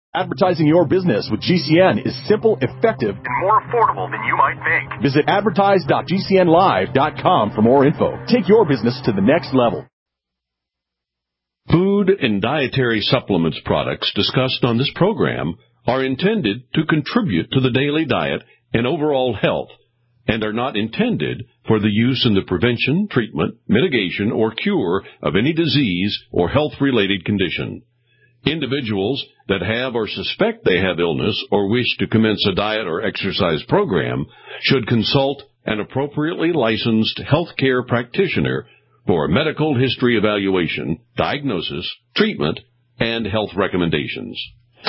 Advertising your business with GCN is simple, effective, and more affordable than you might think. Visit advertise.gcnlive.com for more info. Take your business to the next level. Food and dietary supplements products discussed on this program are intended to contribute to the daily diet and overall health and are not intended for the use in the prevention, treatment, mitigation, or cure of any disease or health-related condition. Individuals that have or suspect they have illness or wish to commence a diet or exercise program should consult an appropriately licensed healthcare practitioner for a medical history evaluation, diagnosis, treatment, and health recommendations.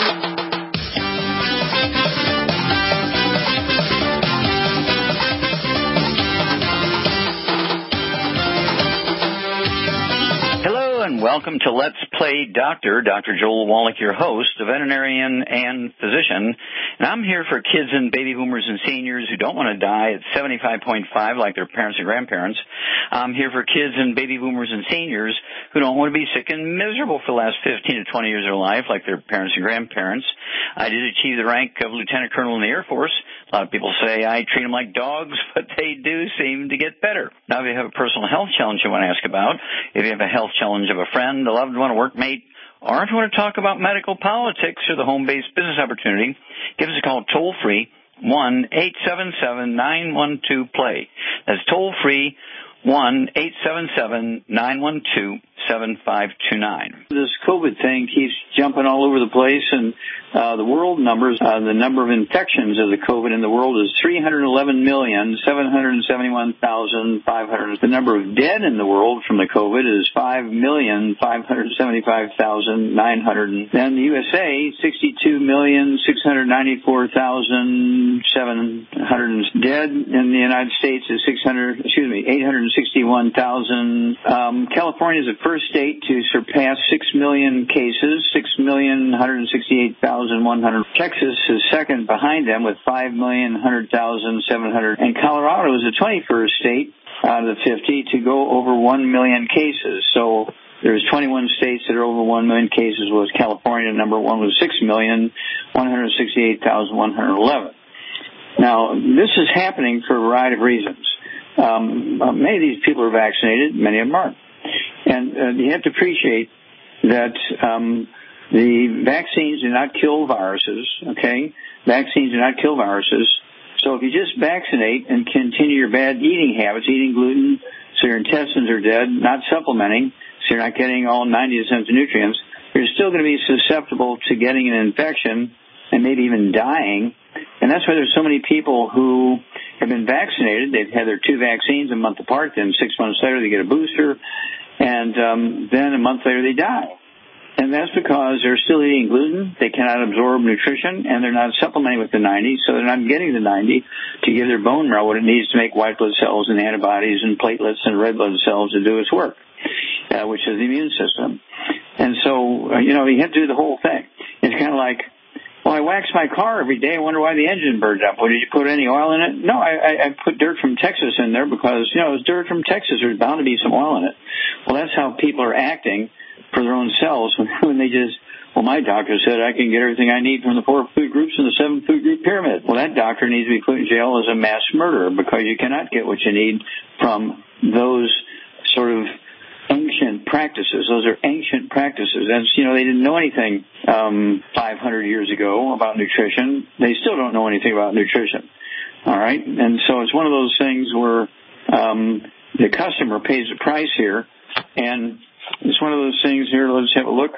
Welcome to Let's Play Doctor. Dr. Joel Wallach, your host, a veterinarian and physician. And I'm here for kids and baby boomers and seniors who don't want to die at 75.5 like their parents and grandparents. I'm here for kids and baby boomers and seniors who don't want to be sick and miserable for the last 15 to 20 years of their life like their parents and grandparents. I did achieve the rank of lieutenant colonel in the Air Force. A lot of people say I treat them like dogs, but they do seem to get better. Now, if you have a personal health challenge you want to ask about, if you have a health challenge of a friend, a loved one, a workmate, or if you want to talk about medical politics or the home-based business opportunity, give us a call toll-free, 1-877-912-PLAY. That's toll-free, 1-877-912-7529. This COVID thing keeps jumping all over the place, and the world numbers, the number of infections of the COVID in the world is 311,771,500. The number of dead in the world from the COVID is 5,575,900. And the USA, 62,694,700 dead. In the United States is 861,000. California is the first state to surpass 6 million cases, 6,168,100. Texas is second behind them with 5,100,700. And Colorado is the 21st state out of the 50 to go over 1 million cases. So there's 21 states that are over 1 million cases, was California. Number one was 6,168,111. Now, this is happening for a variety of reasons. Many of these people are vaccinated, many of them aren't. And you have to appreciate that the vaccines do not kill viruses, okay? Vaccines do not kill viruses. So if you just vaccinate and continue your bad eating habits, eating gluten so your intestines are dead, not supplementing so you're not getting all 90 essential nutrients, you're still going to be susceptible to getting an infection and maybe even dying. And that's why there's so many people who have been vaccinated. They've had their two vaccines a month apart, then 6 months later they get a booster, and then a month later they die. And that's because they're still eating gluten, they cannot absorb nutrition, and they're not supplementing with the 90, so they're not getting the 90 to give their bone marrow what it needs to make white blood cells and antibodies and platelets and red blood cells to do its work, which is the immune system. And so, you have to do the whole thing. It's kind of like, well, I wax my car every day. I wonder why the engine burned up. Well, did you put any oil in it? No, I put dirt from Texas in there because, it's dirt from Texas. There's bound to be some oil in it. Well, that's how people are acting for their own selves when they just, well, my doctor said I can get everything I need from the 4 food groups in the 7 food group pyramid. Well, that doctor needs to be put in jail as a mass murderer because you cannot get what you need from those sort of ancient practices. Those are ancient practices. And, they didn't know anything 500 years ago about nutrition. They still don't know anything about nutrition. All right? And so it's one of those things where the customer pays the price here. And it's one of those things here. Let's have a look.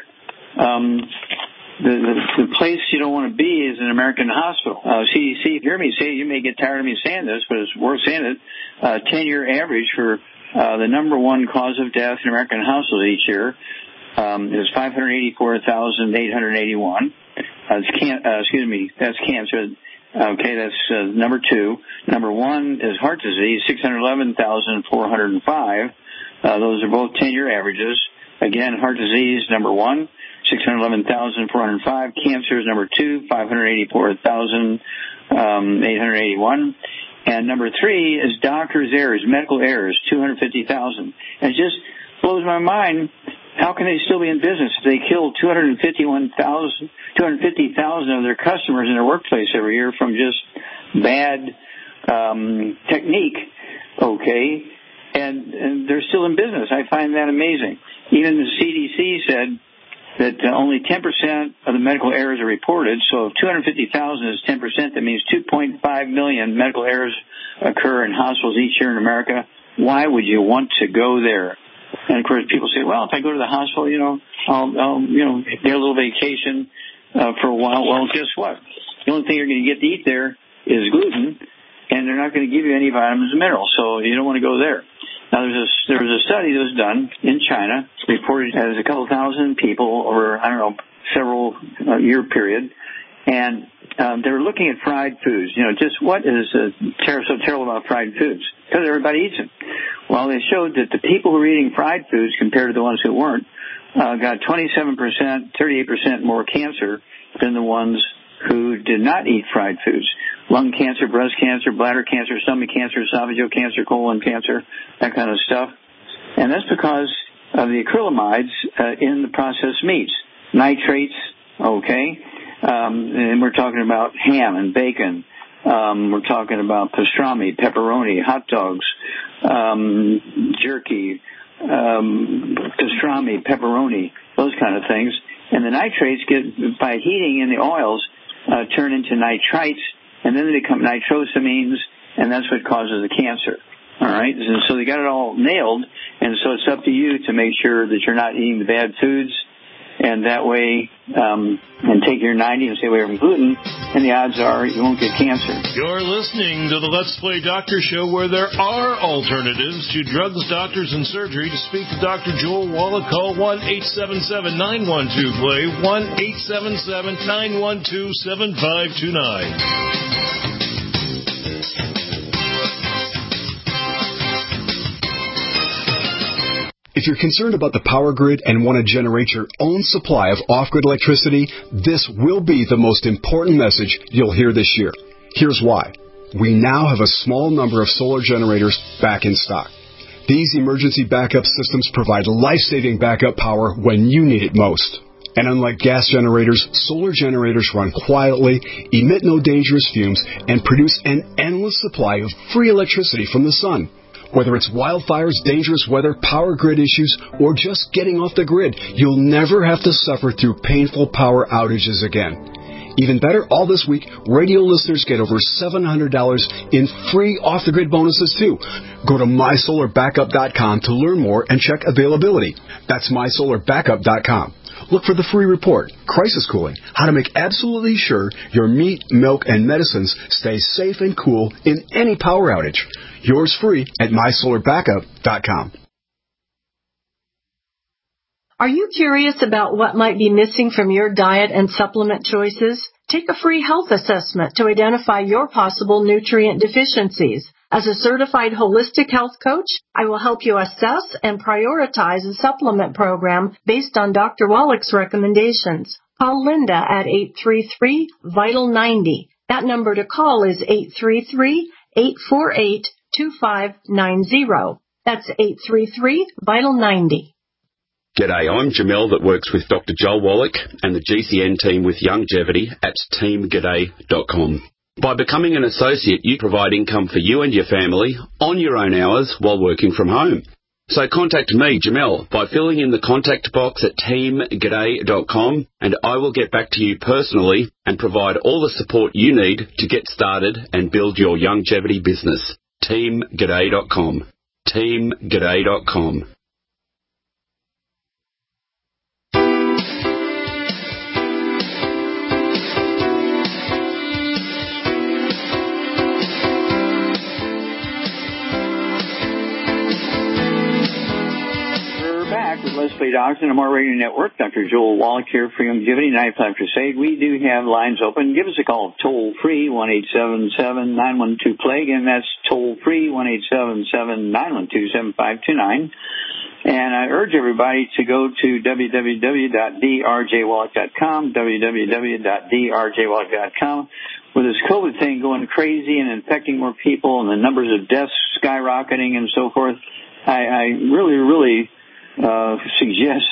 The place you don't want to be is an American hospital. CDC, if you hear me say, you may get tired of me saying this, but it's worth saying it. 10-year average for the number one cause of death in American households each year is 584,881. That's cancer. Okay, that's number two. Number one is heart disease, 611,405. Those are both 10-year averages. Again, heart disease, number one, 611,405. Cancer is number two, 584,881. And number three is doctor's errors, medical errors, 250,000. And it just blows my mind how can they still be in business if they kill 250,000 of their customers in their workplace every year from just bad technique? Okay, and they're still in business. I find that amazing. Even the CDC said that only 10% of the medical errors are reported. So if 250,000 is 10%, that means 2.5 million medical errors occur in hospitals each year in America. Why would you want to go there? And of course, people say, "Well, if I go to the hospital, I'll get a little vacation for a while." Well, guess what? The only thing you're going to get to eat there is gluten, and they're not going to give you any vitamins and minerals, so you don't want to go there. Now, there was a study that was done in China, reported as a couple thousand people over, several year period, and they were looking at fried foods. Just what is so terrible about fried foods? Because everybody eats them. Well, they showed that the people who were eating fried foods compared to the ones who weren't got 27%, 38% more cancer than the ones who did not eat fried foods. Lung cancer, breast cancer, bladder cancer, stomach cancer, esophageal cancer, colon cancer, that kind of stuff. And that's because of the acrylamides in the processed meats. Nitrates, okay. And we're talking about ham and bacon. We're talking about pastrami, pepperoni, hot dogs, jerky, pastrami, pepperoni, those kind of things. And the nitrates get, by heating in the oils, turn into nitrites, and then they become nitrosamines, and that's what causes the cancer. All right? And so they got it all nailed, and so it's up to you to make sure that you're not eating the bad foods, and that way, and take your 90 and stay away from gluten, and the odds are you won't get cancer. You're listening to the Let's Play Doctor Show, where there are alternatives to drugs, doctors, and surgery. To speak to Dr. Joel Wallach, call 1-877-912-PLAY, 1-877-912-7529. If you're concerned about the power grid and want to generate your own supply of off-grid electricity, this will be the most important message you'll hear this year. Here's why. We now have a small number of solar generators back in stock. These emergency backup systems provide life-saving backup power when you need it most. And unlike gas generators, solar generators run quietly, emit no dangerous fumes, and produce an endless supply of free electricity from the sun. Whether it's wildfires, dangerous weather, power grid issues, or just getting off the grid, you'll never have to suffer through painful power outages again. Even better, all this week, radio listeners get over $700 in free off-the-grid bonuses, too. Go to mysolarbackup.com to learn more and check availability. That's mysolarbackup.com. Look for the free report, Crisis Cooling, how to make absolutely sure your meat, milk, and medicines stay safe and cool in any power outage. Yours free at mysolarbackup.com. Are you curious about what might be missing from your diet and supplement choices? Take a free health assessment to identify your possible nutrient deficiencies. As a certified holistic health coach, I will help you assess and prioritize a supplement program based on Dr. Wallach's recommendations. Call Linda at 833-VITAL-90. That number to call is 833-848-2590. That's 833-VITAL-90. G'day, I'm Jamel that works with Dr. Joel Wallach and the GCN team with Longevity at teamg'day.com. By becoming an associate, you provide income for you and your family on your own hours while working from home. So contact me, Jamel, by filling in the contact box at teamg'day.com, and I will get back to you personally and provide all the support you need to get started and build your longevity business. teamg'day.com. teamg'day.com. Let's Play Doctor and More Radio Network. Dr. Joel Wallach here for Longevity Night Plan Crusade. We do have lines open. Give us a call toll free 1-877-912-PLAY. Again, that's toll free 1-877-912-7529. And I urge everybody to go to www.drjwallach.com, www.drjwallach.com. With this COVID thing going crazy and infecting more people and the numbers of deaths skyrocketing and so forth, I really suggest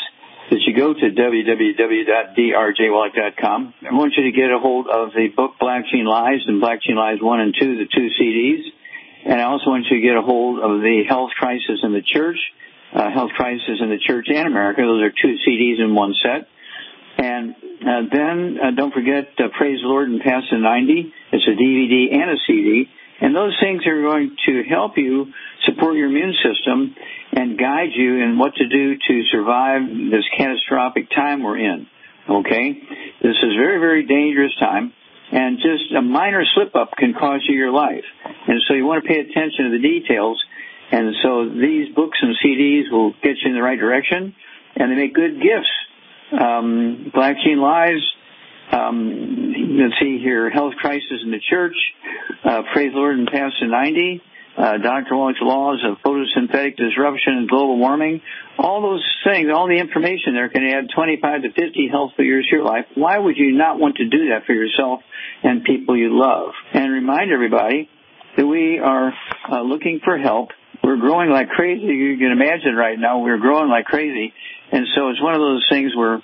that you go to www.drjwallach.com. I want you to get a hold of the book Black Gene Lies and Black Gene Lies 1 and 2, the 2 CDs. And I also want you to get a hold of the Health Crisis in the Church, Health Crisis in the Church and America. Those are 2 CDs in one set. And then don't forget Praise the Lord and Past the 90. It's a DVD and a CD. And those things are going to help you support your immune system and guide you in what to do to survive this catastrophic time we're in. Okay? This is a very, very dangerous time, and just a minor slip-up can cost you your life. And so you want to pay attention to the details. And so these books and CDs will get you in the right direction, and they make good gifts. Black Gene Lies, let's see here, Health Crisis in the Church, Praise the Lord and Past the 90, Dr. Wallach's Laws of Photosynthetic Disruption and Global Warming. All those things, all the information there can add 25 to 50 healthful years to your life. Why would you not want to do that for yourself and people you love? And remind everybody that we are looking for help. We're growing like crazy. You can imagine right now we're growing like crazy. And so it's one of those things where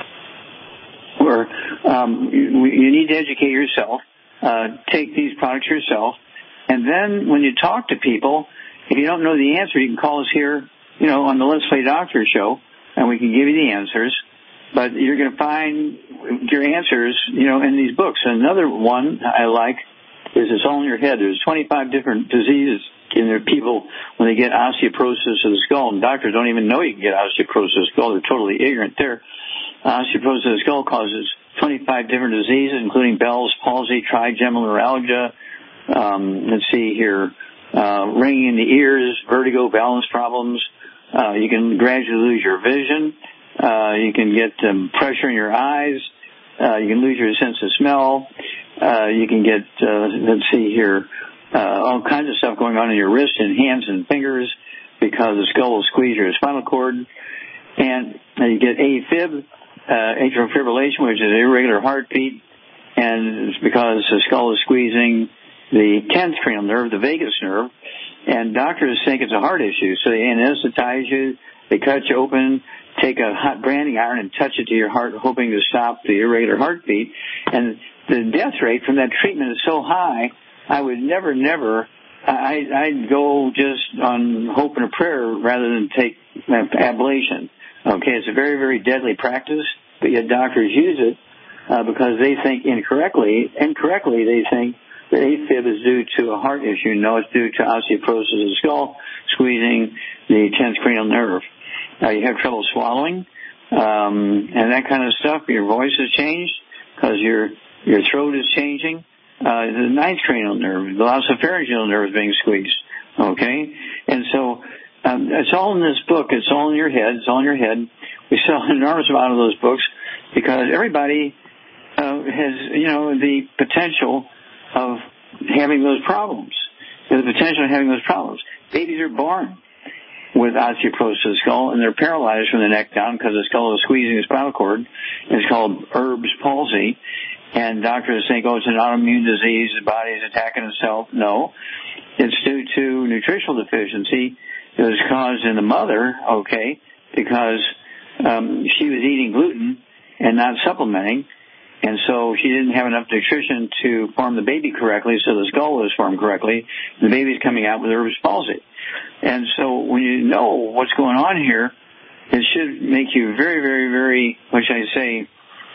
you need to educate yourself, take these products yourself, and then when you talk to people, if you don't know the answer, you can call us here, on the Let's Play Doctor show, and we can give you the answers. But you're going to find your answers, in these books. Another one I like is It's All in Your Head. There's 25 different diseases in their people when they get osteoporosis of the skull. And doctors don't even know you can get osteoporosis of the skull. They're totally ignorant there. Osteoporosis of the skull causes 25 different diseases, including Bell's palsy, trigeminal neuralgia, let's see here, ringing in the ears, vertigo, balance problems. You can gradually lose your vision. You can get pressure in your eyes. You can lose your sense of smell. You can get, let's see here, all kinds of stuff going on in your wrists and hands and fingers because the skull will squeeze your spinal cord. And you get AFib, atrial fibrillation, which is irregular heartbeat, and it's because the skull is squeezing the 10th cranial nerve, the vagus nerve, and doctors think it's a heart issue, so they anesthetize you, they cut you open, take a hot branding iron and touch it to your heart, hoping to stop the irregular heartbeat, and the death rate from that treatment is so high, I would never, I'd go just on hope and a prayer rather than take ablation. Okay, it's a very, very deadly practice, but yet doctors use it because they think incorrectly they think that AFib is due to a heart issue. No, it's due to osteoporosis of the skull, squeezing the 10th cranial nerve. You have trouble swallowing, and that kind of stuff. Your voice has changed because your throat is changing. The 9th cranial nerve, the glossopharyngeal nerve is being squeezed. Okay? And so it's all in this book. It's all in your head. It's all in your head. We sell an enormous amount of those books because everybody has, the potential of having those problems. There's the potential of having those problems. Babies are born with osteoporosis of the skull, and they're paralyzed from the neck down because the skull is squeezing the spinal cord. It's called Erb's palsy. And doctors think, it's an autoimmune disease, the body is attacking itself. No, it's due to nutritional deficiency that was caused in the mother, because she was eating gluten and not supplementing, and so she didn't have enough nutrition to form the baby correctly, so the skull was formed correctly. The baby's coming out with Erb's palsy. And so when you know what's going on here, it should make you very, very, very, what should I say,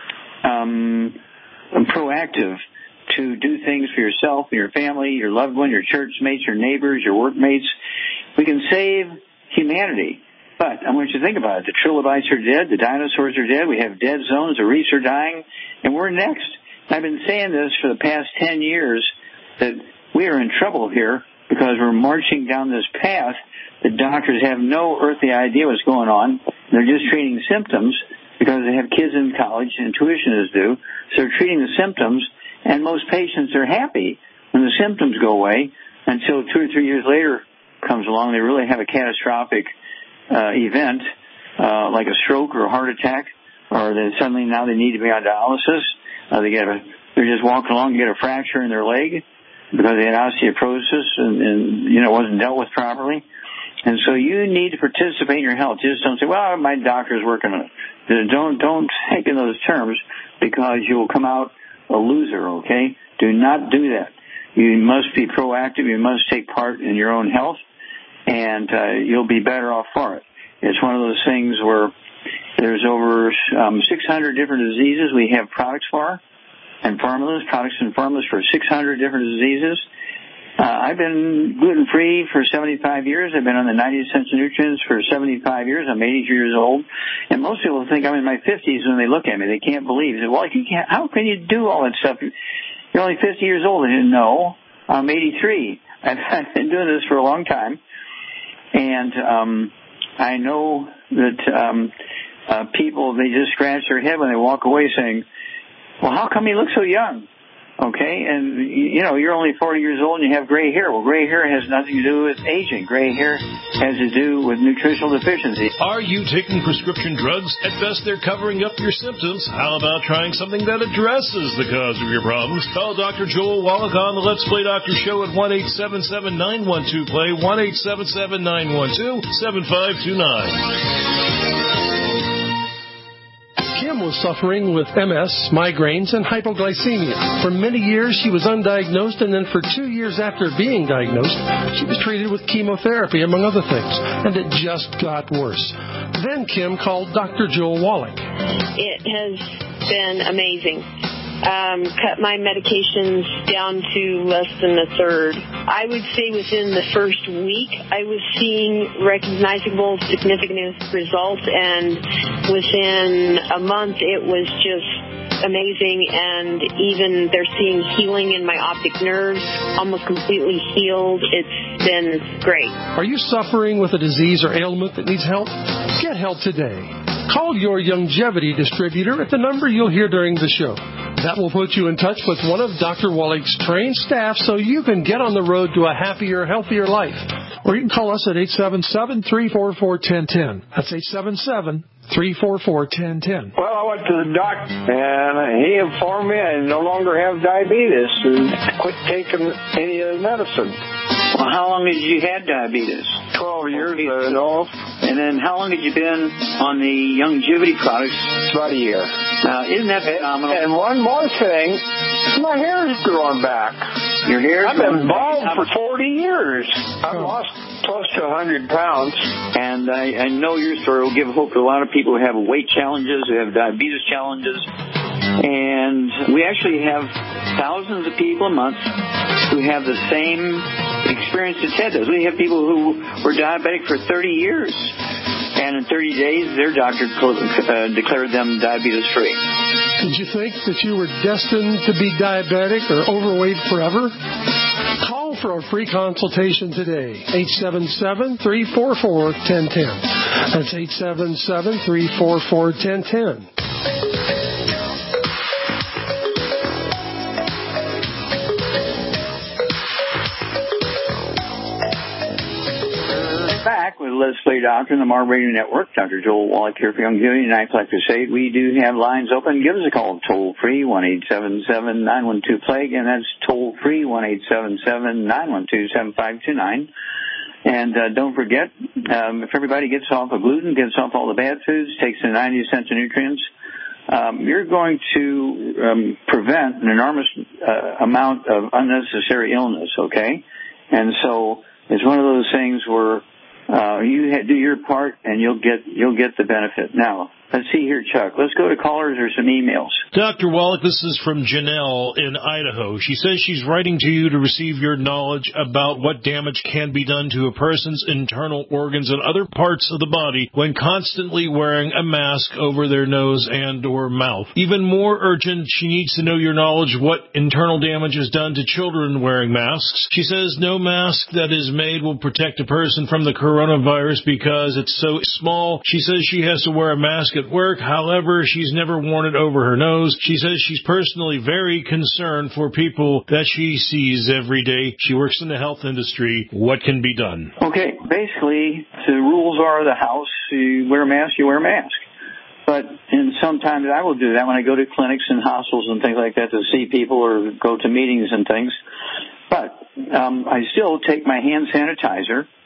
proactive to do things for yourself, your family, your loved one, your church mates, your neighbors, your workmates. We can save humanity. But I want you to think about it. The trilobites are dead. The dinosaurs are dead. We have dead zones. The reefs are dying. And we're next. I've been saying this for the past 10 years that we are in trouble here because we're marching down this path. The doctors have no earthly idea what's going on. They're just treating symptoms because they have kids in college and tuition is due. So they're treating the symptoms, and most patients are happy when the symptoms go away until 2 or 3 years later comes along. They really have a catastrophic event, like a stroke or a heart attack, or then suddenly now they need to be on dialysis. They're just walking along and get a fracture in their leg because they had osteoporosis and it wasn't dealt with properly. And so you need to participate in your health. Just don't say, well, my doctor's working on it. Don't think in those terms, because you will come out a loser, okay? Do not do that. You must be proactive. You must take part in your own health, and you'll be better off for it. It's one of those things where there's over 600 different diseases we have products for, and products and formulas for 600 different diseases. I've been gluten-free for 75 years. I've been on the 90 Essential Nutrients for 75 years. I'm 83 years old. And most people think I'm in my 50s when they look at me. They can't believe it. Well, how can you do all that stuff? You're only 50 years old. I didn't know. I'm 83. I've been doing this for a long time. And I know that people, they just scratch their head when they walk away saying, well, how come you look so young? Okay, and you're only 40 years old and you have gray hair. Well, gray hair has nothing to do with aging. Gray hair has to do with nutritional deficiency. Are you taking prescription drugs? At best, they're covering up your symptoms. How about trying something that addresses the cause of your problems? Call Dr. Joel Wallach on the Let's Play Doctor Show at 1-877-912-PLAY, 1-877-912-7529. Kim was suffering with MS, migraines, and hypoglycemia. For many years, she was undiagnosed, and then for 2 years after being diagnosed, she was treated with chemotherapy, among other things, and it just got worse. Then Kim called Dr. Joel Wallach. It has been amazing. Cut my medications down to less than a third. I would say within the first week, I was seeing recognizable, significant results, and within a month, it was just amazing, and even they're seeing healing in my optic nerves, almost completely healed. It's been great. Are you suffering with a disease or ailment that needs help? Get help today. Call your Youngevity distributor at the number you'll hear during the show. That will put you in touch with one of Dr. Wallach's trained staff so you can get on the road to a happier, healthier life. Or you can call us at 877-344-1010. That's 877-344-1010. Well, I went to the doctor, and he informed me I no longer have diabetes and quit taking any of the medicine. Well, how long had you had diabetes? 12 years, I know. And then how long had you been on the Youngevity products? About a year. Now, isn't that phenomenal? And one more thing, my hair is growing back. Your hair? I've been bald for 40 years. I've lost close to 100 pounds. And I know your story will give hope to a lot of people who have weight challenges, who have diabetes challenges. And we actually have thousands of people a month who have the same experience that Ted does. We have people who were diabetic for 30 years. And in 30 days, their doctor declared them diabetes-free. Did you think that you were destined to be diabetic or overweight forever? Call for a free consultation today. 877-344-1010. That's 877-344-1010. Back with Let's Play Doctor and the Marv Radio Network. Dr. Joel Wallach here for Youngevity, and I'd like to say we do have lines open. Give us a call toll-free, 1-877-912-PLAY. Again, that's toll-free, 1-877-912-7529. And don't forget, if everybody gets off of gluten, gets off all the bad foods, takes the 90 essential nutrients, you're going to prevent an enormous amount of unnecessary illness, okay? And so it's one of those things where you do your part, and you'll get the benefit. Now, let's see here, Chuck. Let's go to callers or some emails. Dr. Wallach, this is from Janelle in Idaho. She says she's writing to you to receive your knowledge about what damage can be done to a person's internal organs and other parts of the body when constantly wearing a mask over their nose and or mouth. Even more urgent, she needs to know your knowledge what internal damage is done to children wearing masks. She says no mask that is made will protect a person from the coronavirus because it's so small. She says she has to wear a mask at work. However, she's never worn it over her nose. She says she's personally very concerned for people that she sees every day. She works in the health industry. What can be done? Okay, basically, the rules are the house. You wear a mask, you wear a mask. But sometimes I will do that when I go to clinics and hospitals and things like that to see people or go to meetings and things. But I still take my hand sanitizer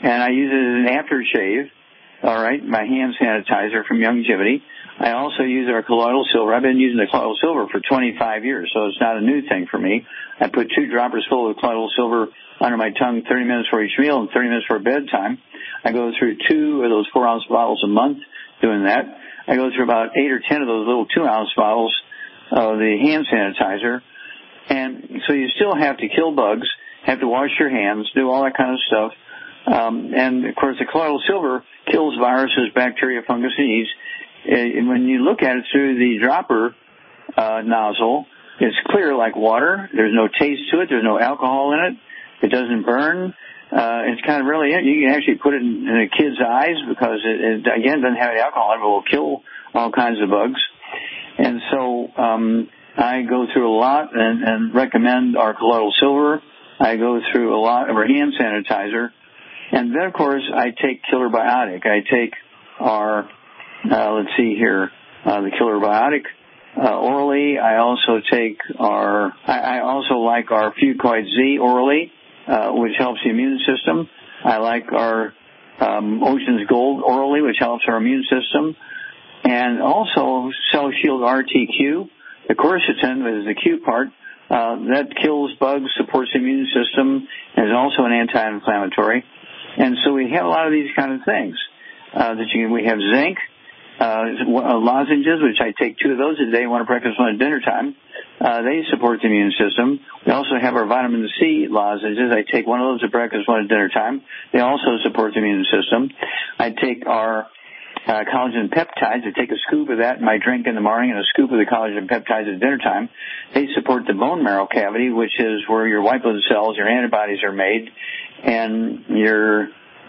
and I use it as an aftershave. All right, my hand sanitizer from Youngevity. I also use our colloidal silver. I've been using the colloidal silver for 25 years, so it's not a new thing for me. I put 2 droppers full of colloidal silver under my tongue 30 minutes for each meal and 30 minutes for bedtime. I go through 2 of those 4-ounce bottles a month doing that. I go through about 8 or 10 of those little 2-ounce bottles of the hand sanitizer. And so you still have to kill bugs, have to wash your hands, do all that kind of stuff. And, of course, the colloidal silver kills viruses, bacteria, fungus, and yeast. And when you look at it through the dropper nozzle, it's clear like water. There's no taste to it. There's no alcohol in it. It doesn't burn. It's kind of really, you can actually put it in a kid's eyes because it again, doesn't have any alcohol in it, but will kill all kinds of bugs. And so I go through a lot and recommend our colloidal silver. I go through a lot of our hand sanitizer. And then, of course, I take Killer Biotic. I take our, the Killer Biotic orally. I also take I also like our Fucoid Z orally, which helps the immune system. I like our Ocean's Gold orally, which helps our immune system. And also Cell Shield RTQ. The quercetin is the Q part. That kills bugs, supports the immune system, and is also an anti-inflammatory. And so we have a lot of these kind of things. We have zinc lozenges, which I take 2 of those a day, 1 at breakfast, 1 at dinner time. They support the immune system. We also have our vitamin C lozenges. I take 1 of those at breakfast, 1 at dinner time. They also support the immune system. I take our collagen peptides. I take a scoop of that in my drink in the morning and a scoop of the collagen peptides at dinner time. They support the bone marrow cavity, which is where your white blood cells, your antibodies are made, and your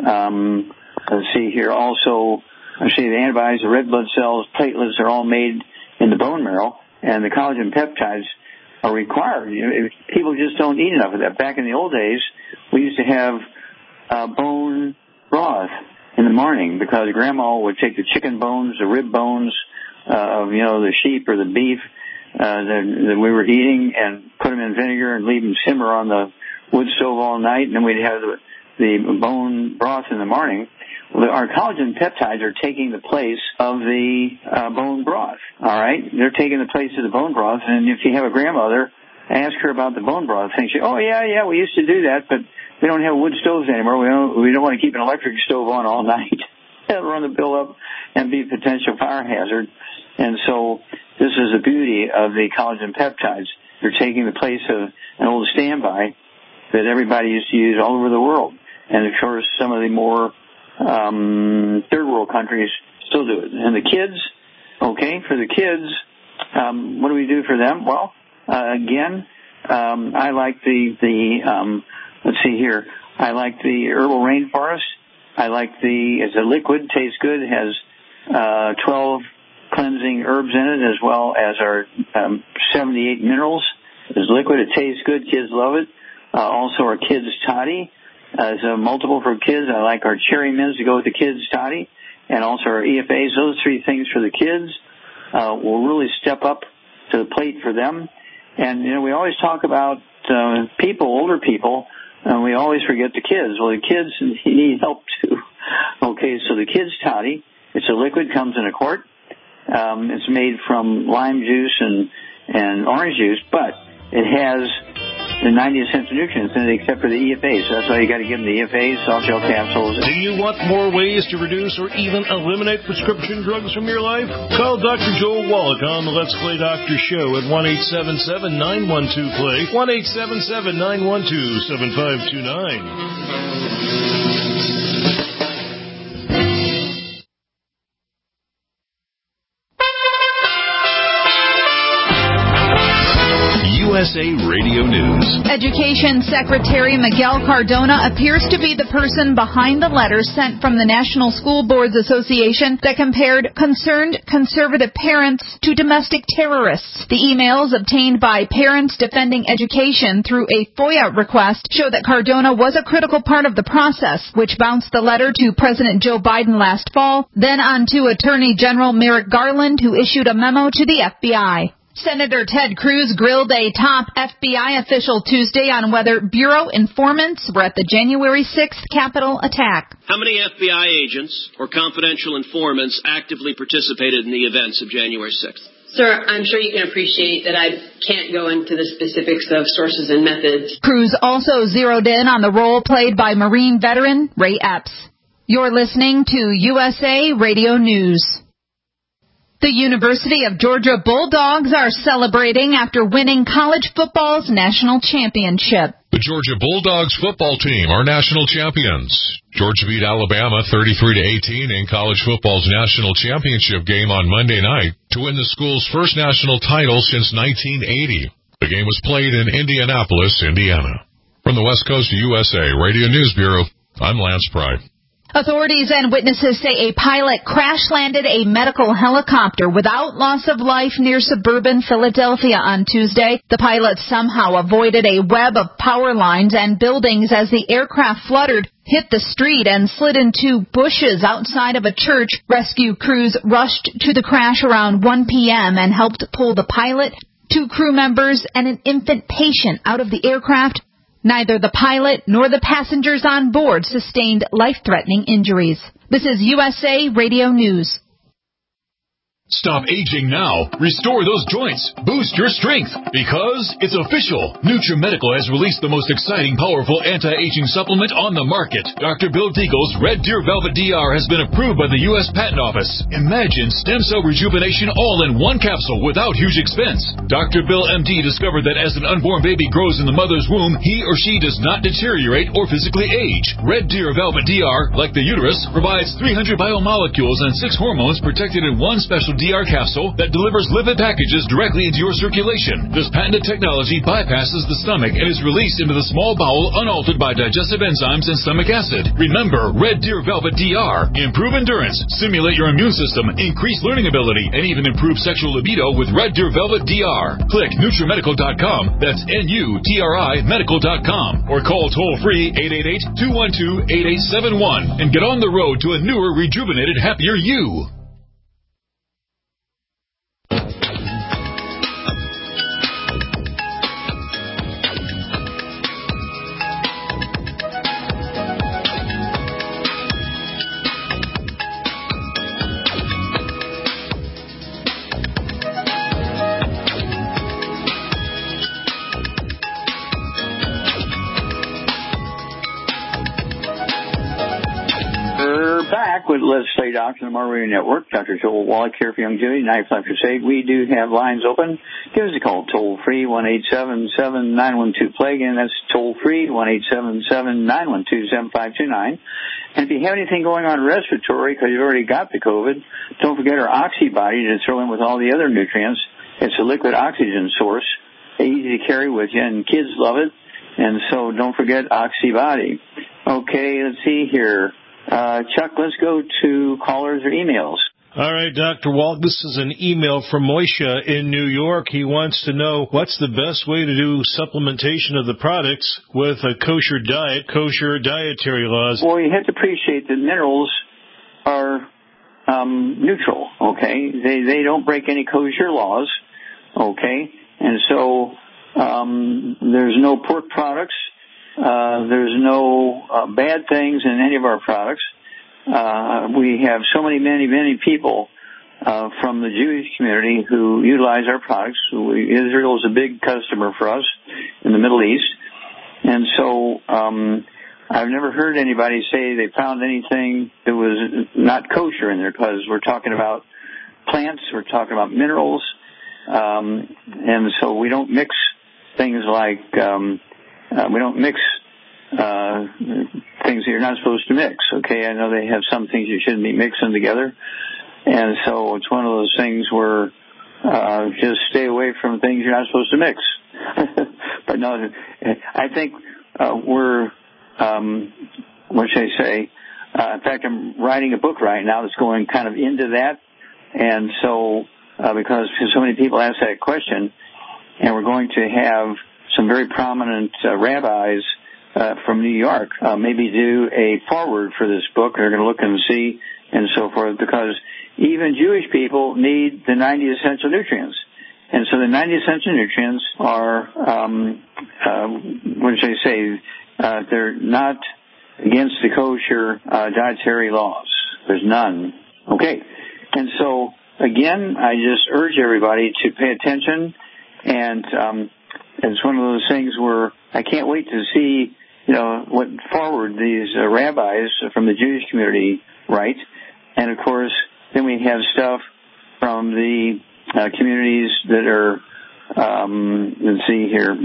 the antibodies, the red blood cells, platelets are all made in the bone marrow, and the collagen peptides are required. People just don't eat enough of that. Back in the old days, we used to have bone broth in the morning because Grandma would take the chicken bones, the rib bones of the sheep or the beef that we were eating, and put them in vinegar and leave them simmer on the wood stove all night, and then we'd have the bone broth in the morning. Well, our collagen peptides are taking the place of the bone broth, all right? They're taking the place of the bone broth, and if you have a grandmother, ask her about the bone broth thing. She, yeah, we used to do that, but we don't have wood stoves anymore. We don't want to keep an electric stove on all night. That'll run the bill up and be a potential fire hazard. And so this is the beauty of the collagen peptides. They're taking the place of an old standby that everybody used to use all over the world. And, of course, some of the more third world countries still do it. And the kids, for the kids, what do we do for them? Well, I like I like the herbal rainforest. I like it's a liquid, tastes good, has 12 cleansing herbs in it as well as our 78 minerals. It's liquid, it tastes good, kids love it. Also our kids toddy. As a multiple for kids, I like our cherry mints to go with the kids toddy, and also our EFAs. Those 3 things for the kids will really step up to the plate for them. And we always talk about older people, and we always forget the kids. Well, the kids need help too. Okay, so the kids toddy, it's a liquid, comes in a quart. It's made from lime juice and orange juice, but it has the 90 essential nutrients in it except for the EFAs. So that's why you got to give them the EFAs, soft gel capsules. Do you want more ways to reduce or even eliminate prescription drugs from your life? Call Dr. Joel Wallach on the Let's Play Doctor Show at 1-877-912-PLAY, 1-877-912-7529. USA Radio News. Education Secretary Miguel Cardona appears to be the person behind the letter sent from the National School Boards Association that compared concerned conservative parents to domestic terrorists. The emails obtained by Parents Defending Education through a FOIA request show that Cardona was a critical part of the process, which bounced the letter to President Joe Biden last fall, then on to Attorney General Merrick Garland, who issued a memo to the FBI. Senator Ted Cruz grilled a top FBI official Tuesday on whether Bureau informants were at the January 6th Capitol attack. How many FBI agents or confidential informants actively participated in the events of January 6th? Sir, I'm sure you can appreciate that I can't go into the specifics of sources and methods. Cruz also zeroed in on the role played by Marine veteran Ray Epps. You're listening to USA Radio News. The University of Georgia Bulldogs are celebrating after winning college football's national championship. The Georgia Bulldogs football team are national champions. Georgia beat Alabama 33-18 in college football's national championship game on Monday night to win the school's first national title since 1980. The game was played in Indianapolis, Indiana. From the West Coast USA Radio News Bureau, I'm Lance Pry. Authorities and witnesses say a pilot crash-landed a medical helicopter without loss of life near suburban Philadelphia on Tuesday. The pilot somehow avoided a web of power lines and buildings as the aircraft fluttered, hit the street, and slid into bushes outside of a church. Rescue crews rushed to the crash around 1 p.m. and helped pull the pilot, 2 crew members, and an infant patient out of the aircraft. Neither the pilot nor the passengers on board sustained life-threatening injuries. This is USA Radio News. Stop aging now. Restore those joints. Boost your strength. Because it's official. NutriMedical has released the most exciting, powerful anti-aging supplement on the market. Dr. Bill Deagle's Red Deer Velvet DR has been approved by the U.S. Patent Office. Imagine stem cell rejuvenation all in one capsule without huge expense. Dr. Bill MD discovered that as an unborn baby grows in the mother's womb, he or she does not deteriorate or physically age. Red Deer Velvet DR, like the uterus, provides 300 biomolecules and 6 hormones protected in one special DR capsule that delivers lipid packages directly into your circulation. This patented technology bypasses the stomach and is released into the small bowel unaltered by digestive enzymes and stomach acid. Remember, Red Deer Velvet DR. Improve endurance, stimulate your immune system, increase learning ability, and even improve sexual libido with Red Deer Velvet DR. Click NutriMedical.com, that's NUTRI Medical.com, or call toll-free 888-212-8871 and get on the road to a newer, rejuvenated, happier you. With Let's Stay Doctor on the Mar Radio Network. Dr. Joel Wallach here for Youngevity, Knife Life Crusade. We do have lines open. Give us a call, toll-free, 1-877-912-PLAY. Again, that's toll-free, 1-877-912-7529. And if you have anything going on respiratory, because you've already got the COVID, don't forget our Oxybody to throw in with all the other nutrients. It's a liquid oxygen source, easy to carry with you, and kids love it. And so don't forget Oxybody. Okay, let's see here. Chuck, let's go to callers or emails. All right, Dr. Walt, this is an email from Moishe in New York. He wants to know what's the best way to do supplementation of the products with a kosher diet, kosher dietary laws. Well, you have to appreciate that minerals are neutral, okay? They don't break any kosher laws, okay? And so there's no pork products. There's no bad things in any of our products. We have so many people from the Jewish community who utilize our products. Israel is a big customer for us in the Middle East. And so I've never heard anybody say they found anything that was not kosher in there, because we're talking about plants, we're talking about minerals, and so we don't mix things like we don't mix things that you're not supposed to mix, okay? I know they have some things you shouldn't be mixing together, and so it's one of those things where just stay away from things you're not supposed to mix. But no, I think we're, what should I say? In fact, I'm writing a book right now that's going kind of into that, and so because so many people ask that question, and we're going to have some very prominent rabbis from New York maybe do a foreword for this book. They're going to look and see and so forth, because even Jewish people need the 90 essential nutrients. And so the 90 essential nutrients are, what should I say, they're not against the kosher dietary laws. There's none. Okay. And so, again, I just urge everybody to pay attention, and it's one of those things where I can't wait to see, what forward these rabbis from the Jewish community write. And, of course, then we have stuff from the communities that are, let's see here,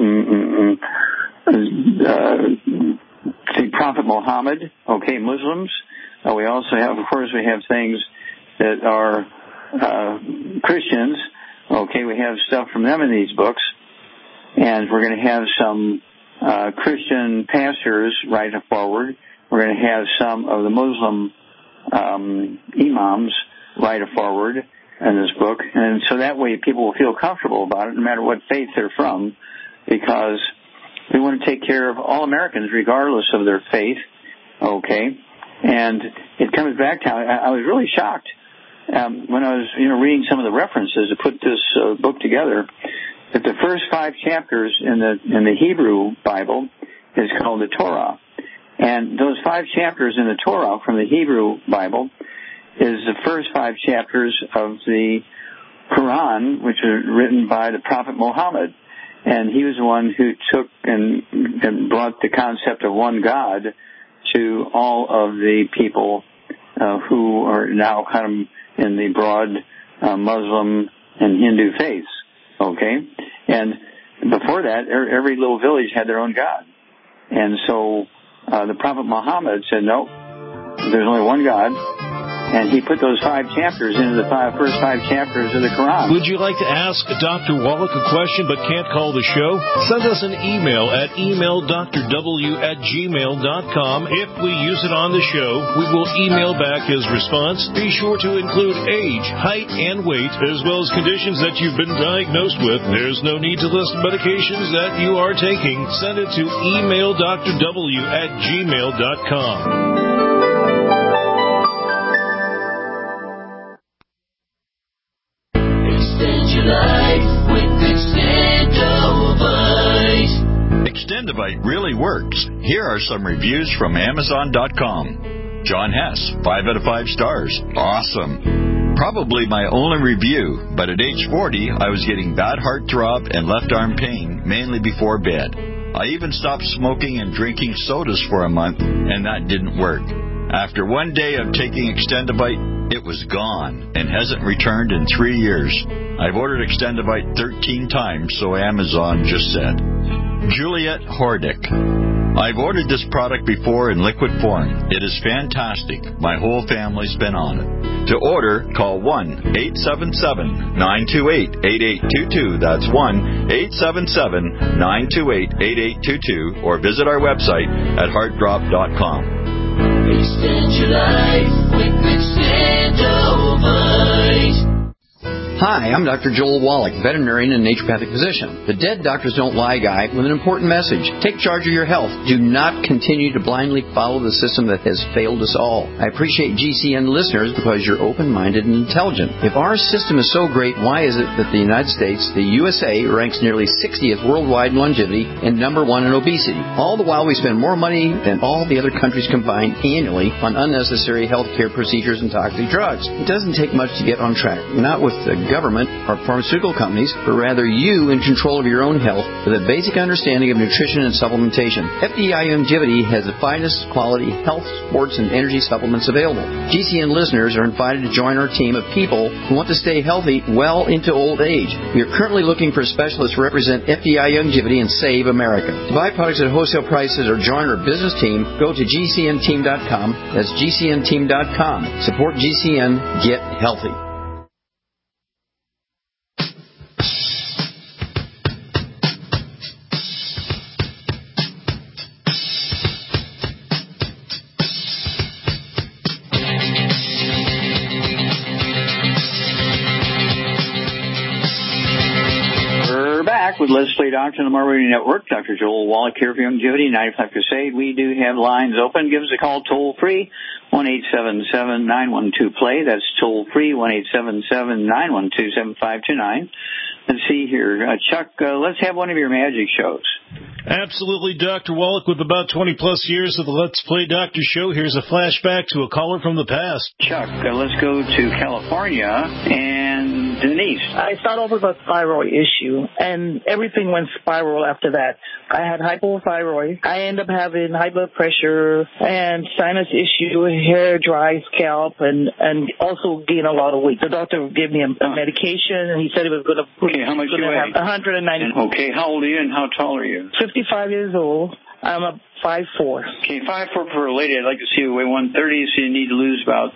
the Prophet Muhammad, okay, Muslims. We also have, of course, we have things that are Christians. Okay, we have stuff from them in these books. And we're going to have some Christian pastors write it forward. We're going to have some of the Muslim imams write it forward in this book. And so that way people will feel comfortable about it, no matter what faith they're from, because we want to take care of all Americans regardless of their faith. Okay? And it comes back to, I was really shocked when I was, reading some of the references to put this book together, that the first 5 chapters in the Hebrew Bible is called the Torah. And those 5 chapters in the Torah from the Hebrew Bible is the first 5 chapters of the Quran, which was written by the Prophet Muhammad. And he was the one who took and brought the concept of one God to all of the people who are now kind of in the broad Muslim and Hindu faiths. Okay? And before that, every little village had their own God. And so the Prophet Muhammad said, no, there's only one God. And he put those 5 chapters into the first 5 chapters of the Quran. Would you like to ask Dr. Wallach a question but can't call the show? Send us an email at emaildrw@gmail.com. If we use it on the show, we will email back his response. Be sure to include age, height, and weight, as well as conditions that you've been diagnosed with. There's no need to list medications that you are taking. Send it to emaildrw@gmail.com. Extendivite really works. Here are some reviews from Amazon.com. John Hess, 5 out of 5 stars. Awesome. Probably my only review, but at age 40, I was getting bad heart throb and left arm pain, mainly before bed. I even stopped smoking and drinking sodas for a month, and that didn't work. After one day of taking Extendivite, it was gone and hasn't returned in 3 years. I've ordered Extendivite 13 times, so Amazon just said. Juliet Hordick. I've ordered this product before in liquid form. It is fantastic. My whole family's been on it. To order, call 1-877-928-8822. That's 1-877-928-8822. Or visit our website at heartdrop.com. Extend your life with Extendivite. Hi, I'm Dr. Joel Wallach, veterinarian and naturopathic physician. The Dead Doctors Don't Lie guy with an important message. Take charge of your health. Do not continue to blindly follow the system that has failed us all. I appreciate GCN listeners because you're open-minded and intelligent. If our system is so great, why is it that the United States, the USA, ranks nearly 60th worldwide in longevity and number 1 in obesity? All the while we spend more money than all the other countries combined annually on unnecessary health care procedures and toxic drugs. It doesn't take much to get on track. Not with the government or pharmaceutical companies, but rather you in control of your own health with a basic understanding of nutrition and supplementation. FDI Longevity has the finest quality health, sports, and energy supplements available. GCN listeners are invited to join our team of people who want to stay healthy well into old age. We are currently looking for specialists to represent FDI Longevity and Save America. To buy products at wholesale prices or join our business team, go to GCNteam.com. That's GCNteam.com. Support GCN. Get healthy. With Leslie Doctor on the More Radio Network, Dr. Joel Wallach here for Longevity 95 Crusade. We do have lines open. Give us a call toll free, 1-877-912-PLAY. That's toll free, 1-877-912-7529. Let's see here. Chuck, let's have one of your magic shows. Absolutely, Dr. Wallach. With about 20-plus years of the Let's Play Doctor show, here's a flashback to a caller from the past. Chuck, let's go to California and Denise. I started off with a thyroid issue, and everything went spiral after that. I had hypothyroid. I ended up having high blood pressure and sinus issue, hair, dry scalp, and also gained a lot of weight. The doctor gave me a medication, and he said it was going to put how much you weigh? 190. Okay, how old are you and how tall are you? 55 years old. I'm a 5'4". Okay, 5'4" for a lady. I'd like to see you weigh 130, so you need to lose about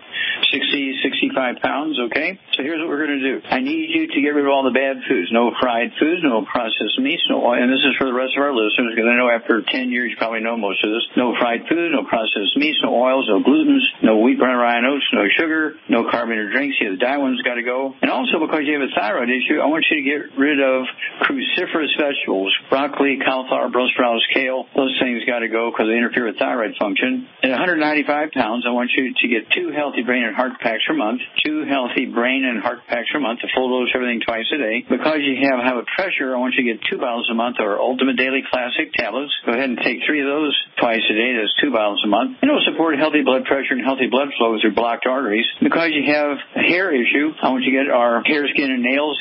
65 pounds, okay? So here's what we're going to do. I need you to get rid of all the bad foods. No fried foods, no processed meats, no oil. And this is for the rest of our listeners, because I know after 10 years you probably know most of this. No fried food, no processed meats, no oils, no glutens, no wheat, brown, rye, and oats, no sugar, no carbonated drinks. Yeah, the diet one's got to go. And also, because you have a thyroid issue, I want you to get rid of cruciferous vegetables, broccoli, cauliflower, Brussels sprouts, kale. Those things got to go because they interfere with thyroid function. At 195 pounds, I want you to get 2 healthy brain and heart packs per month, 2 healthy brain and heart packs per month, a full dose of everything twice a day. Because you have high blood pressure, I want you to get 2 bottles a month of our Ultimate Daily Classic tablets. Go ahead and take 3 of those twice a day. That's 2 bottles a month. And it will support healthy blood pressure and healthy blood flow through blocked arteries. Because you have a hair issue, I want you to get our hair, skin, and nails.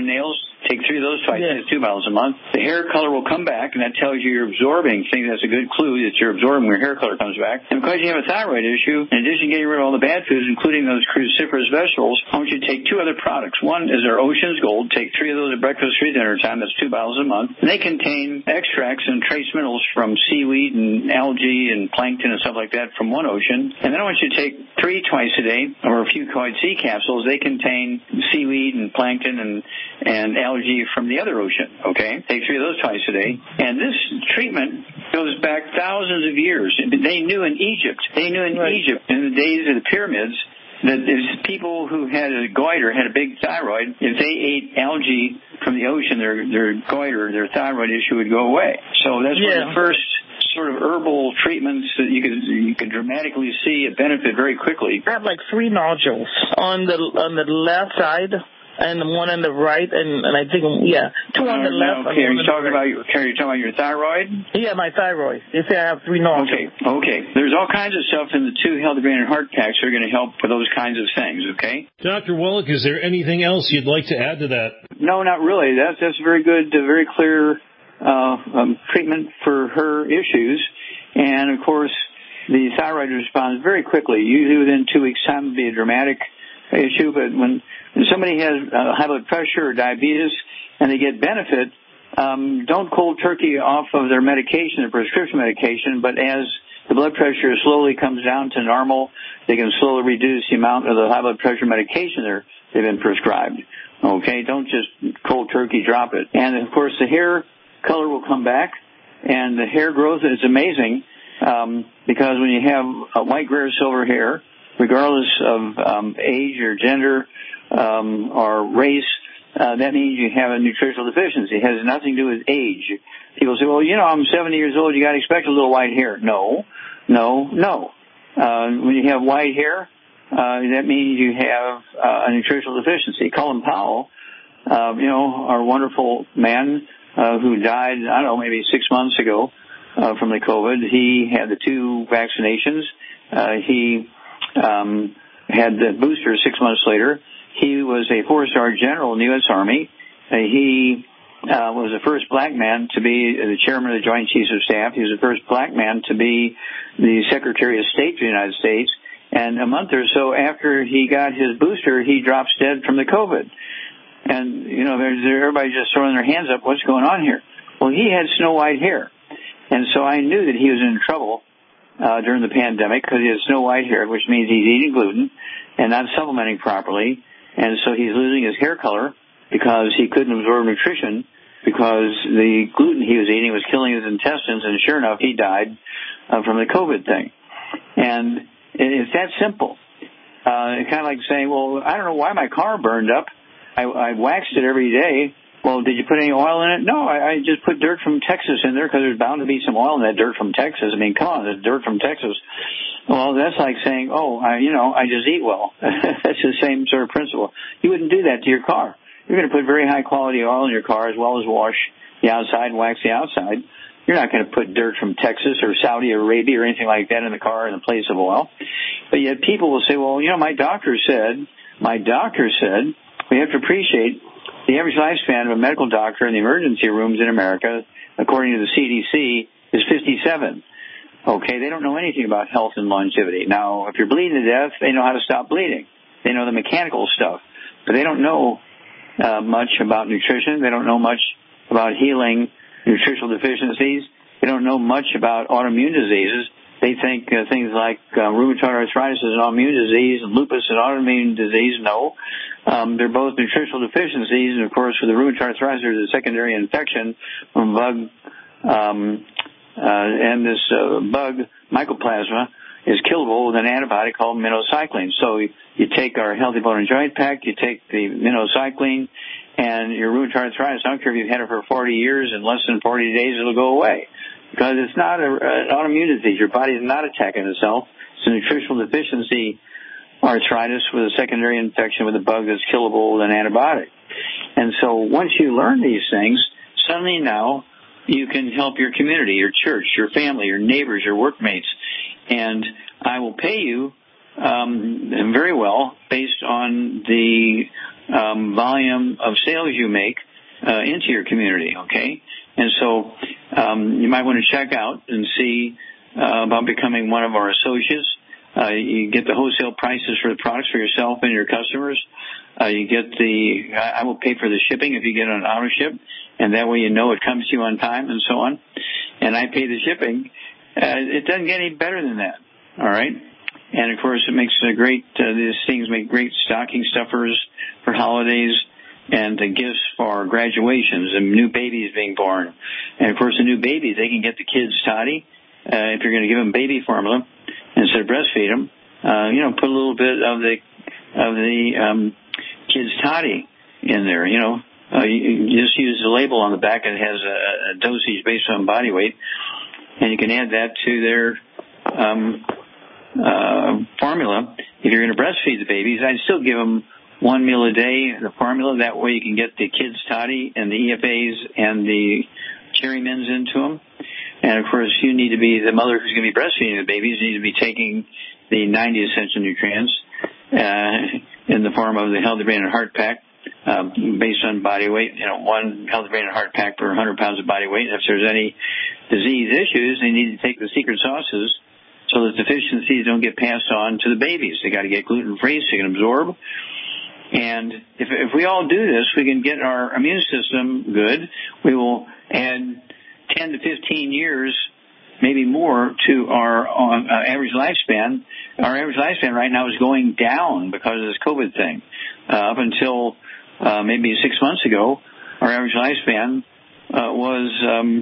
Take 3 of those twice. That's 2 bottles a month. The hair color will come back, and that tells you you're absorbing things. That's a good clue that you're absorbing when your hair color comes back. And because you have a thyroid issue, in addition to getting rid of all the bad foods, including those cruciferous vegetables, I want you to take 2 other products. One is our Ocean's Gold. Take 3 of those at breakfast, 3 dinner time. That's 2 bottles a month. And they contain extracts and trace minerals from seaweed and algae and plankton and stuff like that from one ocean. And then I want you to take 3 twice a day of our Fucoid C capsules. They contain seaweed and plankton and algae from the other ocean, okay? Take 3 of those twice a day. And this treatment goes back thousands of years. They knew in Egypt, in the days of the pyramids, that there's people who had a goiter, had a big thyroid, if they ate algae from the ocean, their goiter, their thyroid issue would go away. So that's one of the first sort of herbal treatments that you could dramatically see a benefit very quickly. I have like 3 nodules on the left side, and one on the right, and I think, 2 on the left. Okay, are you talking about your thyroid? Yeah, my thyroid. They say I have 3 nodules. Okay. There's all kinds of stuff in the 2 Healthy Brain and Heart Packs that are going to help with those kinds of things, okay? Dr. Wallach, is there anything else you'd like to add to that? No, not really. That's very good, very clear treatment for her issues. And, of course, the thyroid responds very quickly. Usually within 2 weeks' time it would be a dramatic issue, but when somebody has high blood pressure or diabetes and they get benefit, don't cold turkey off of their medication, their prescription medication, but as the blood pressure slowly comes down to normal, they can slowly reduce the amount of the high blood pressure medication they've been prescribed. Okay, don't just cold turkey drop it. And, of course, the hair color will come back, and the hair growth is amazing because when you have a white, gray, or silver hair, regardless of age or gender or race, that means you have a nutritional deficiency. It has nothing to do with age. People say, well, I'm 70 years old, you got to expect a little white hair. No. When you have white hair, that means you have a nutritional deficiency. Colin Powell, our wonderful man who died, I don't know, maybe 6 months ago from the COVID, he had the 2 vaccinations. He had the booster 6 months later. He was a 4-star general in the U.S. Army. He was the first black man to be the chairman of the Joint Chiefs of Staff. He was the first black man to be the Secretary of State for the United States. And a month or so after he got his booster, he drops dead from the COVID. And, everybody's just throwing their hands up. What's going on here? Well, he had snow white hair. And so I knew that he was in trouble during the pandemic because he has snow white hair, which means he's eating gluten and not supplementing properly. And so he's losing his hair color because he couldn't absorb nutrition because the gluten he was eating was killing his intestines. And sure enough, he died from the COVID thing. And it's that simple. It's kind of like saying, well, I don't know why my car burned up. I waxed it every day. Well, did you put any oil in it? No, I just put dirt from Texas in there because there's bound to be some oil in that dirt from Texas. I mean, come on, there's dirt from Texas. Well, that's like saying, I just eat well. That's the same sort of principle. You wouldn't do that to your car. you're going to put very high quality oil in your car as well as wash the outside and wax the outside. You're not going to put dirt from Texas or Saudi Arabia or anything like that in the car in the place of oil. But yet people will say, well, my doctor said, we have to appreciate the average lifespan of a medical doctor in the emergency rooms in America, according to the CDC, is 57. Okay, they don't know anything about health and longevity. Now, if you're bleeding to death, they know how to stop bleeding. They know the mechanical stuff. But they don't know much about nutrition. They don't know much about healing nutritional deficiencies. They don't know much about autoimmune diseases. They think things like rheumatoid arthritis is an autoimmune disease and lupus is an autoimmune disease. No. They're both nutritional deficiencies. And, of course, with the rheumatoid arthritis, there's a secondary infection from a bug. And this bug, mycoplasma, is killable with an antibiotic called minocycline. So you take our Healthy Bone and Joint Pack, you take the minocycline, and your rheumatoid arthritis, I don't care if you've had it for 40 years, in less than 40 days it'll go away. Because it's not an autoimmune disease. Your body is not attacking itself. It's a nutritional deficiency arthritis with a secondary infection with a bug that's killable with an antibiotic. And so once you learn these things, suddenly now you can help your community, your church, your family, your neighbors, your workmates. And I will pay you very well based on the volume of sales you make into your community, okay? And so you might want to check out and see about becoming one of our associates. You get the wholesale prices for the products for yourself and your customers. You get I will pay for the shipping if you get an auto ship, and that way you know it comes to you on time and so on. And I pay the shipping. It doesn't get any better than that, all right? And, of course, it makes these things make great stocking stuffers for holidays and gifts for graduations and new babies being born. And, of course, the new babies, they can get the kids toddy. If you're going to give them baby formula instead of breastfeed them, put a little bit of the kids toddy in there, You just use the label on the back, and it has a dosage based on body weight. And you can add that to their formula. If you're going to breastfeed the babies, I'd still give them one meal a day, the formula. That way you can get the kids toddy and the EFAs and the cherry mints into them. And, of course, you need to be the mother who's going to be breastfeeding the babies. You need to be taking the 90 essential nutrients in the form of the Healthy Brain and Heart Pack based on body weight. One Healthy Brain and Heart Pack per 100 pounds of body weight. If there's any disease issues, they need to take the secret sauces so that deficiencies don't get passed on to the babies. They got to get gluten-free so they can absorb. And if we all do this, we can get our immune system good. We will add 10 to 15 years, maybe more, to our average lifespan. Our average lifespan right now is going down because of this COVID thing. Up until maybe 6 months ago, our average lifespan was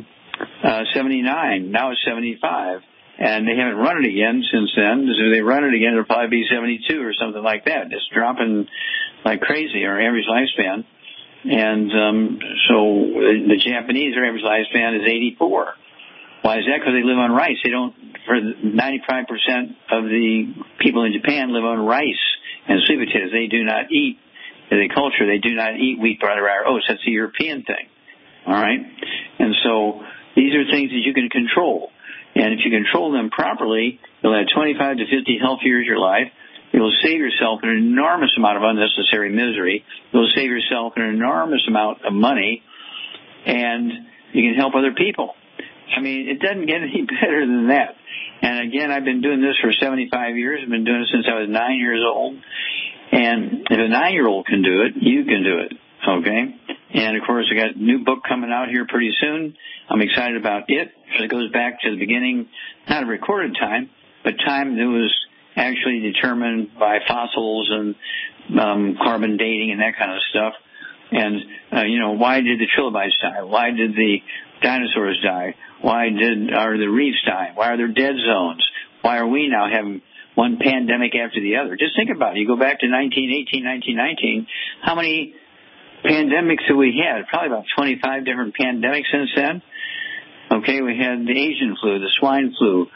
79. Now it's 75. And they haven't run it again since then. So if they run it again, it'll probably be 72 or something like that. It's dropping like crazy, our average lifespan. And so the Japanese, their average lifespan is 84. Why is that? Because they live on rice. They don't, for 95% of the people in Japan live on rice and sweet potatoes. They do not eat, as a culture, they do not eat wheat, barley, rye, or oats. That's a European thing. All right? And so these are things that you can control. And if you control them properly, you'll add 25 to 50 health years of your life. You'll save yourself an enormous amount of unnecessary misery. You'll save yourself an enormous amount of money, and you can help other people. I mean, it doesn't get any better than that. And again, I've been doing this for 75 years. I've been doing it since I was 9 years old. And if a 9-year-old can do it, you can do it. Okay? And, of course, I got a new book coming out here pretty soon. I'm excited about it. It goes back to the beginning, not a recorded time, but time that was actually determined by fossils and carbon dating and that kind of stuff. And, why did the trilobites die? Why did the dinosaurs die? Why are the reefs die? Why are there dead zones? Why are we now having one pandemic after the other? Just think about it. You go back to 1918, 1919, how many pandemics have we had? Probably about 25 different pandemics since then. Okay, we had the Asian flu, the swine flu.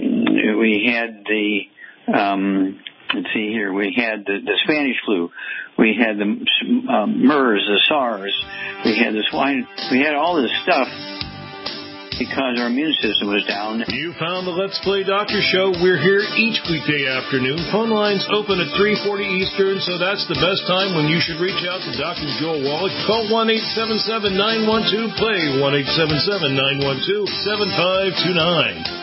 We had we had the Spanish flu. We had the MERS, the SARS. We had the swine. We had all this stuff because our immune system was down. You found the Let's Play Doctor Show. We're here each weekday afternoon. Phone lines open at 3:40 Eastern, so that's the best time when you should reach out to Dr. Joel Wallach. Call 1-877-912-PLAY, 1-877-912-7529.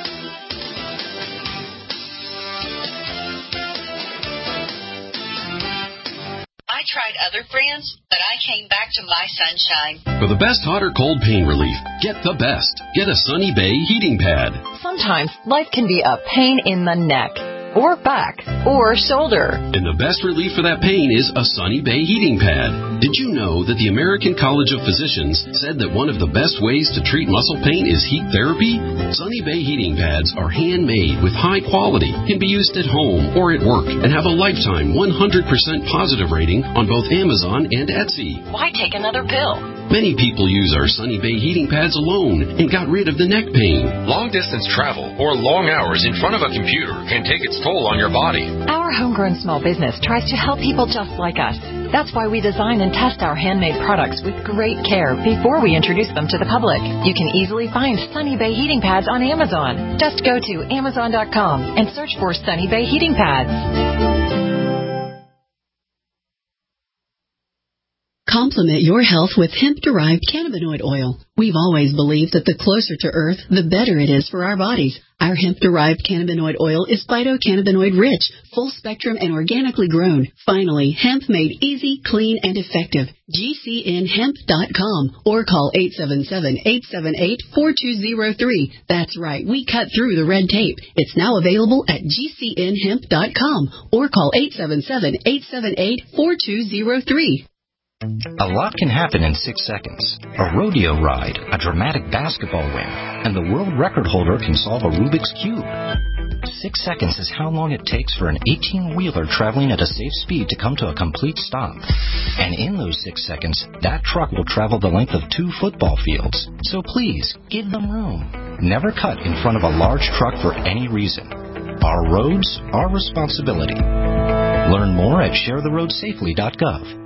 I tried other brands, but I came back to My Sunshine. For the best hot or cold pain relief, get the best. Get a Sunny Bay heating pad. Sometimes life can be a pain in the neck, or back, or shoulder. And the best relief for that pain is a Sunny Bay heating pad. Did you know that the American College of Physicians said that one of the best ways to treat muscle pain is heat therapy? Sunny Bay heating pads are handmade with high quality, can be used at home or at work, and have a lifetime 100% positive rating on both Amazon and Etsy. Why take another pill? Many people use our Sunny Bay heating pads alone and got rid of the neck pain. Long-distance travel or long hours in front of a computer can take its toll on your body. Our homegrown small business tries to help people just like us. That's why we design and test our handmade products with great care before we introduce them to the public. You can easily find Sunny Bay heating pads on Amazon. Just go to Amazon.com and search for Sunny Bay heating pads. Complement your health with hemp-derived cannabinoid oil. We've always believed that the closer to Earth, the better it is for our bodies. Our hemp-derived cannabinoid oil is phytocannabinoid-rich, full-spectrum, and organically grown. Finally, hemp made easy, clean, and effective. GCNhemp.com or call 877-878-4203. That's right, we cut through the red tape. It's now available at GCNhemp.com or call 877-878-4203. A lot can happen in 6 seconds. A rodeo ride, a dramatic basketball win, and the world record holder can solve a Rubik's Cube. 6 seconds is how long it takes for an 18-wheeler traveling at a safe speed to come to a complete stop. And in those 6 seconds, that truck will travel the length of 2 football fields. So please, give them room. Never cut in front of a large truck for any reason. Our roads, our responsibility. Learn more at sharetheroadsafely.gov.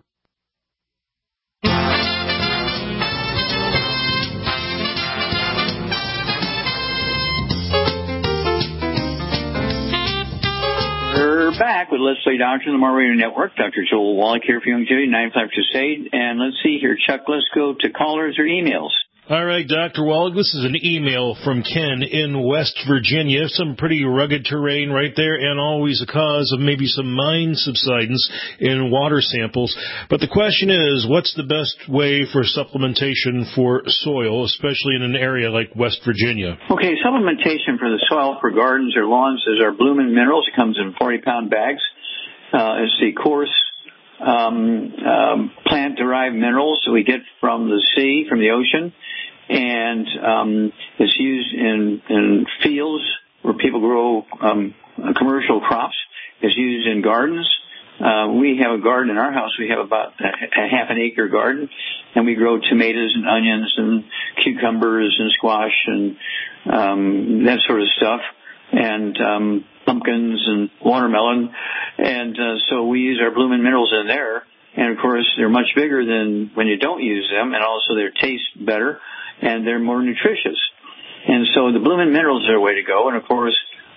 We're back with Let's Play Doctor on the More Radio Network. Dr. Joel Wallach here for Youngevity, 95 Crusade. And let's see here, Chuck, let's go to callers or emails. All right, Dr. Wallach, this is an email from Ken in West Virginia. Some pretty rugged terrain right there, and always a cause of maybe some mine subsidence in water samples. But the question is, what's the best way for supplementation for soil, especially in an area like West Virginia? Okay, supplementation for the soil for gardens or lawns is our Bloomin' Minerals. It comes in 40-pound bags. It's the coarse plant-derived minerals that we get from the sea, from the ocean. And it's used in fields where people grow commercial crops. It's used in gardens. We have a garden in our house. We have about a half an acre garden, and we grow tomatoes and onions and cucumbers and squash and that sort of stuff, and pumpkins and watermelon. And so we use our Bloomin' Minerals in there. And, of course, they're much bigger than when you don't use them, and also they taste better, and they're more nutritious. And so the Bloomin' Minerals are the way to go. And, of course,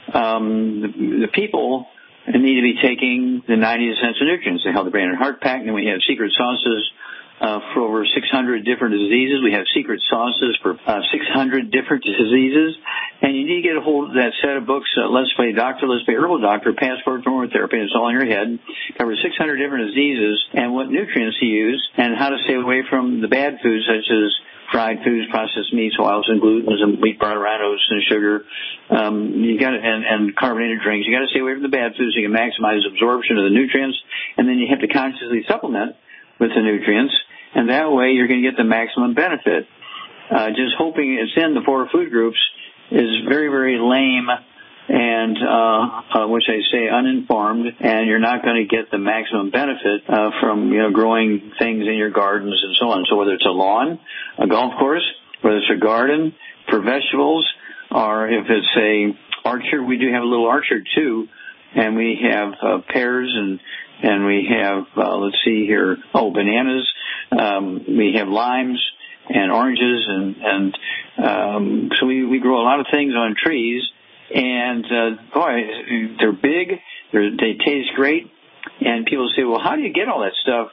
the people need to be taking the 90 essential nutrients. The Healthy Brain and Heart Pack, and then we have secret sauces for over 600 different diseases. We have secret sauces for 600 different diseases. And you need to get a hold of that set of books, Let's Play Doctor, Let's Play Herbal Doctor, Passport for More Therapy, and it's all in your head. It covers 600 different diseases and what nutrients to use and how to stay away from the bad foods such as fried foods, processed meats, oils, and glutens, and wheat, bran, oats, and sugar. You got and carbonated drinks. You got to stay away from the bad foods so you can maximize absorption of the nutrients, and then you have to consciously supplement with the nutrients, and that way you're going to get the maximum benefit. Just hoping it's in the 4 food groups is very, very lame and, which I say uninformed, and you're not going to get the maximum benefit from, growing things in your gardens and so on. So whether it's a lawn, a golf course, whether it's a garden for vegetables, or if it's a orchard, we do have a little orchard too and we have pears and we have let's see here, bananas. We have limes and oranges, and so we grow a lot of things on trees. And boy, they're big. They taste great. And people say, well, how do you get all that stuff?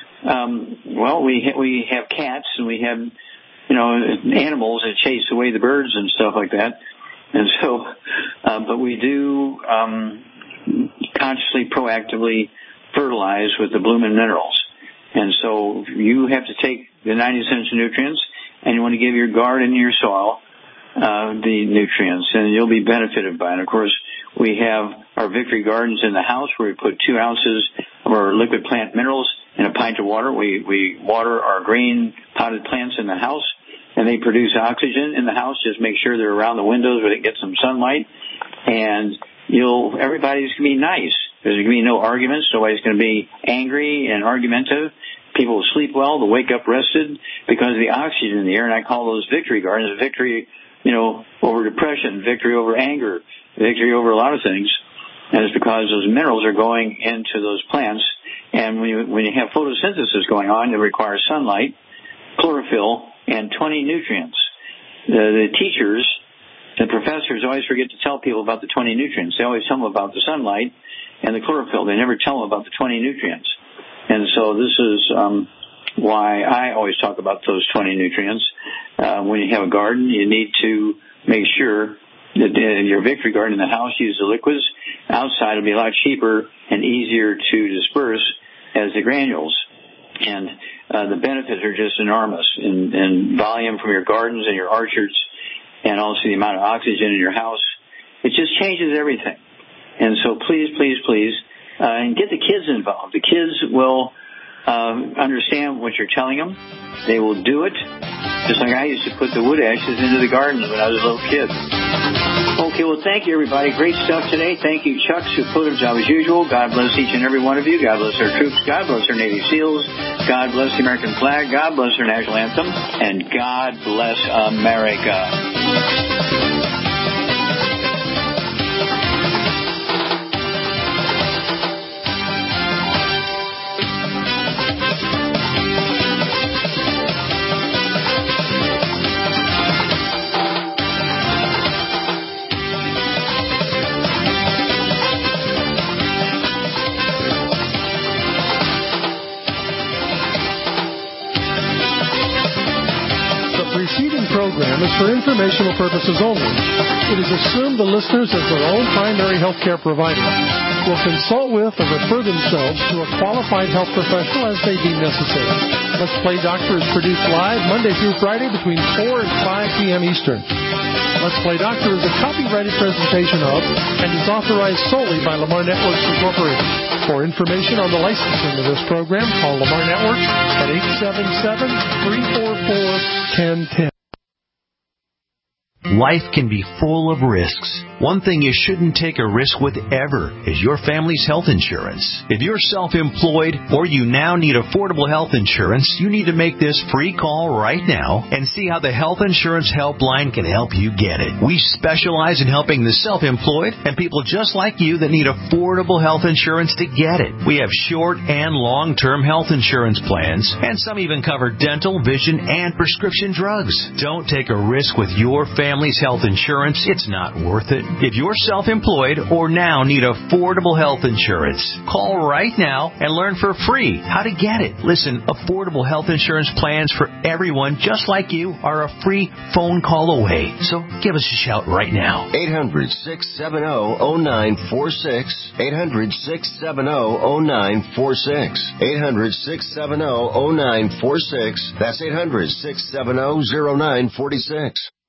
Well, we have cats and we have animals that chase away the birds and stuff like that. And so, but we do consciously, proactively fertilize with the Bloomin' Minerals. And so you have to take the 90 essential nutrients, and you want to give your garden and your soil the nutrients, and you'll be benefited by it. And of course, we have our Victory Gardens in the house where we put 2 ounces of our liquid plant minerals in a pint of water. We water our green potted plants in the house, and they produce oxygen in the house. Just make sure they're around the windows where they get some sunlight, and everybody's going to be nice. There's going to be no arguments. Nobody's going to be angry and argumentative. People will sleep well. They'll wake up rested because of the oxygen in the air. And I call those Victory Gardens victory, over depression, victory over anger, victory over a lot of things. And it's because those minerals are going into those plants. And when you have photosynthesis going on, it requires sunlight, chlorophyll, and 20 nutrients. The teachers, the professors always forget to tell people about the 20 nutrients. They always tell them about the sunlight and the chlorophyll. They never tell them about the 20 nutrients. And so this is why I always talk about those 20 nutrients. When you have a garden, you need to make sure that in your Victory Garden in the house, use the liquids. Outside, it'll be a lot cheaper and easier to disperse as the granules. And the benefits are just enormous in volume from your gardens and your orchards, and also the amount of oxygen in your house. It just changes everything. And so please, please, please, and get the kids involved. The kids will understand what you're telling them. They will do it, just like I used to put the wood ashes into the gardens when I was a little kid. Okay, well, thank you, everybody. Great stuff today. Thank you, Chuck. Superlative job as usual. God bless each and every one of you. God bless our troops. God bless our Navy SEALs. God bless the American flag. God bless our national anthem. And God bless America. Program is for informational purposes only. It is assumed the listeners, as their own primary health care provider, will consult with or refer themselves to a qualified health professional as they deem necessary. Let's Play Doctor is produced live Monday through Friday between 4 and 5 p.m. Eastern. Let's Play Doctor is a copyrighted presentation of and is authorized solely by Lamar Networks Incorporated. For information on the licensing of this program, call Lamar Networks at 877-344-1010. Life can be full of risks. One thing you shouldn't take a risk with ever is your family's health insurance. If you're self-employed or you now need affordable health insurance, you need to make this free call right now and see how the Health Insurance Helpline can help you get it. We specialize in helping the self-employed and people just like you that need affordable health insurance to get it. We have short and long-term health insurance plans, and some even cover dental, vision, and prescription drugs. Don't take a risk with your family's health insurance. It's not worth it. If you're self-employed or now need affordable health insurance, call right now and learn for free how to get it. Listen, affordable health insurance plans for everyone just like you are a free phone call away. So give us a shout right now. 800-670-0946. 800-670-0946. 800-670-0946. That's 800-670-0946.